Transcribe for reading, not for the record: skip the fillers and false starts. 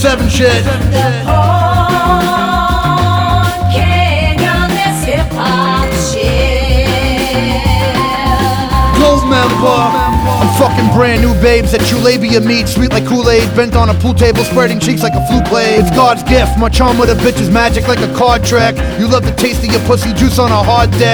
7 shit. Gold member. I'm fucking brand new babes that you labia meat, sweet like Kool-Aid, bent on a pool table, spreading cheeks like a flute blade. It's God's gift, my charm with a bitch is magic like a card track. You love the taste of your pussy juice on a hard day.